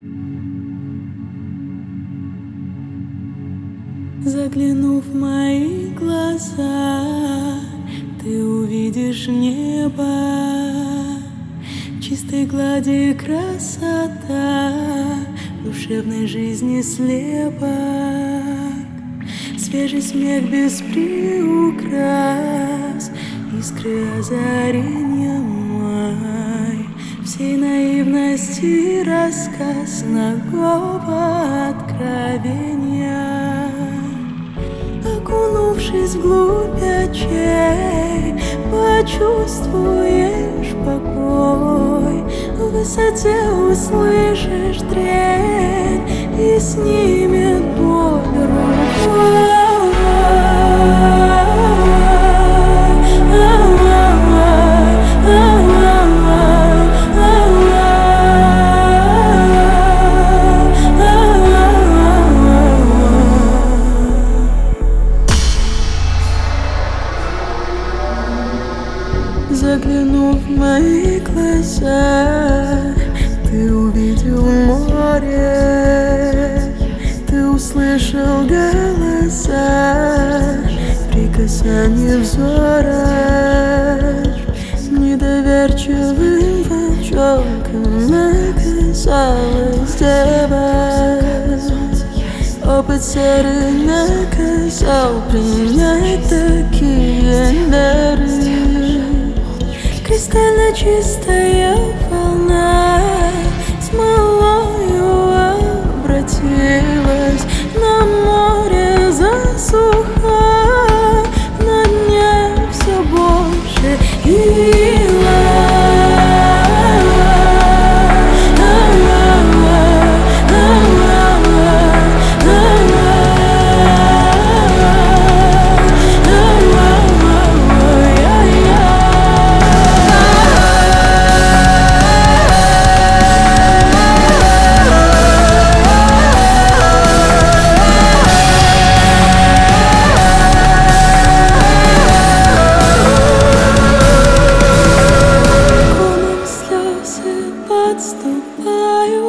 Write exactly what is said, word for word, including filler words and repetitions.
Заглянув в мои глаза, ты увидишь небо, чистой глади красота, душевной жизни слепок, свежий смех без приукрас, искры озарения май, всей наивности рассказ нагого откровения. Окунувшись вглубь очей, почувствуешь покой, в высоте услышишь трель и снимет боль рукой. Заглянув в мои глаза, ты увидел море, ты услышал голоса, прикасание взора, недоверчивым волчонком оказалась дева. Опыт серый наказал принять такие дары. Кристально чистая волна смолою обратилась, на море засуха, на дне все больше ила. Подступаю